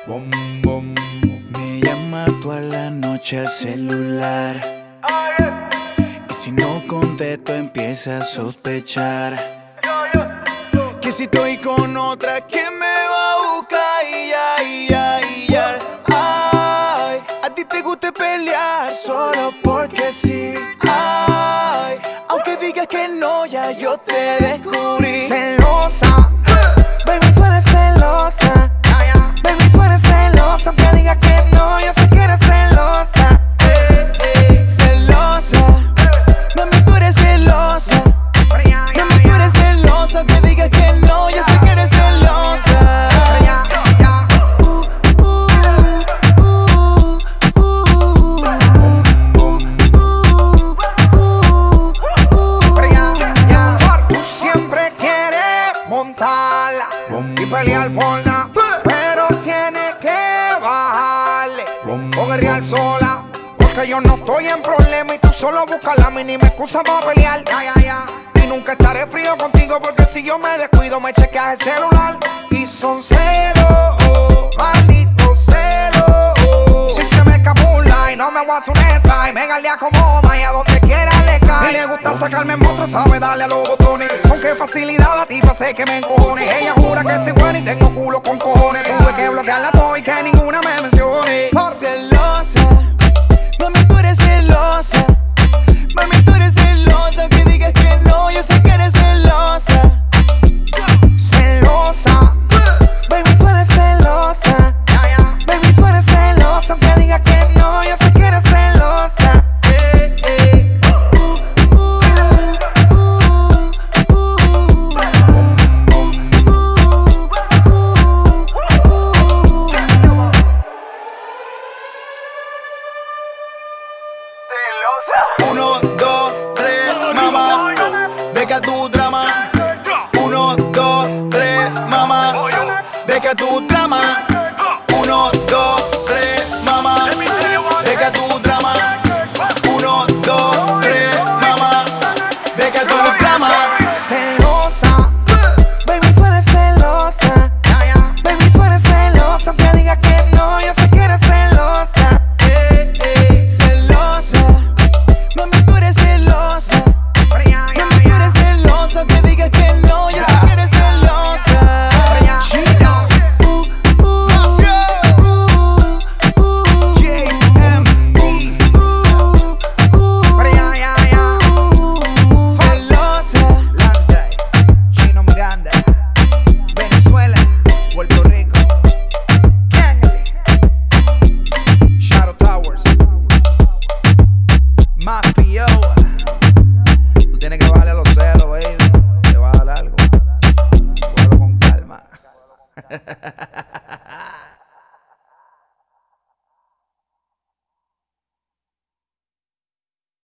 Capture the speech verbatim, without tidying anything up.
Bom, bom. Me llama toda la noche al celular, y si no contesto empieza a sospechar que si estoy con otra, que me va a buscar y ya, y ya, y ya. Ay, a ti te gusta pelear solo porque sí. Ay, aunque digas que no, ya yo te descubrí. Celosa, Baby, tú eres celosa. Baby, tú eres celosa. Aunque digas que no, yo sé que eres celosa. eh, eh. Celosa. Mami, tú eres celosa. Mami, tú eres celosa. Aunque digas que no, yo sé que eres celosa. Tú siempre quieres montarla y pelear por la, pero tienes que bajarle o guerrear sola. Porque yo no estoy en problema y tú solo buscas la mínima excusa para pelear. Ya, ya, ya. Y nunca estaré frío contigo porque si yo me descuido me chequeas el celular. Y son celos, malditos celos. Si se me escapula y no me aguanto neta y me galea como Maya donde quiera le cae. Y le gusta sacarme en monstruo, sabe darle a los botones. Con qué facilidad la tipa sé que me encojone. Ella jura que estoy buena y tengo culo con cojones. Tuve que bloquearla todo y que ninguna me mencione. Celosa. Mami, tú eres celosa. Mami, tú eres celosa. Aunque digas que no, yo sé que eres celosa. Celosa, Baby, tú eres celosa. ya, ya. Baby, tú eres celosa. Aunque digas que no, yo sé que eres celosa. Eh, eh. Uno, dos, tres, mamá, deja tu drama. Uno, dos, tres, mamá, deja tu drama.